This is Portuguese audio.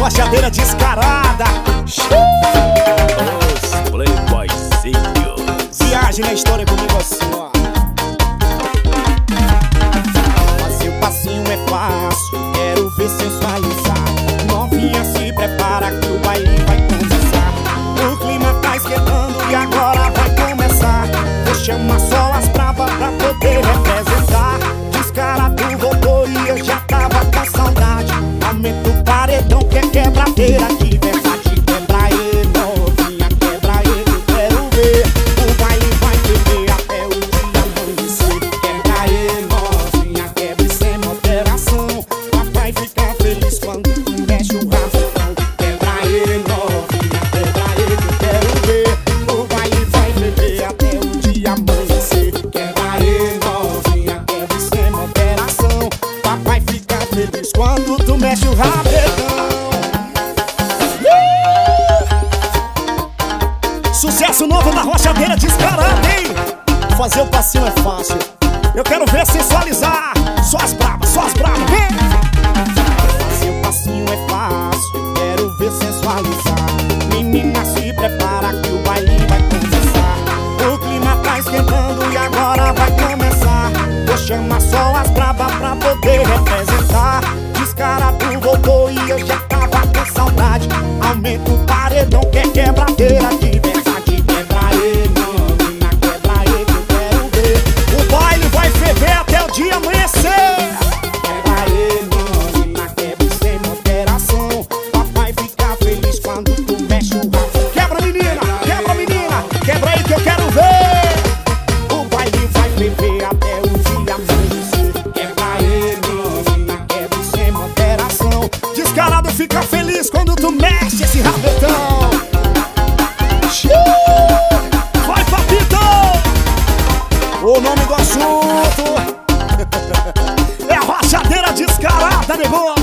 rochadeira descarada. Os playboyzinhos. Viagem na história comigo assim, ó. Fazer o passinho é fácil, quero ver sensualizar. Novinha, se prepara que o baile vai começar. O clima tá esquentando e agora vai começar. Vou chamar só as bravas pra poder representar. Descarado voltou e eu já tava com saudade. Aumenta o paredão que é quebradeira de verdade. Quebra ele, novinha, quebra ele, eu quero ver. O baile vai beber até o dia amanhecer. Quebra ele, novinha, quebra sem moderação. Papai fica feliz quando tu mexe o rastão. Quebra ele, novinha, quebra ele, eu quero ver. O baile vai beber até o dia amanhecer. Quebra ele, novinha, quebra sem moderação. Papai fica feliz quando tu mexe o rabetão. Sucesso novo da rochadeira descarada, hein? Fazer o passinho é fácil, eu quero ver sensualizar. Só as bravas, vem! Fazer o passinho é fácil, quero ver sensualizar. Menina, se prepara que o baile vai começar. O clima tá esquentando e agora vai começar. Vou chamar só as bravas pra poder representar. Descarado voltou e eu já tava com saudade. Aumenta o paredão que é quebradeira de verdade. Quebra ele, menina, quebra ele, eu quero ver. O baile vai ferver até o dia amanhecer. Quebra ele, menina, quebra sem moderação. Papai fica feliz quando tu mexe o rabo. Quebra menina, quebra aí que eu quero ver. O baile vai ferver até o dia amanhecer. Quebra ele, menina, quebra sem moderação. Descarado fica feliz quando tu mexe esse rabetão. Vai, papito! O nome do assunto é a rochadeira descarada, negócio.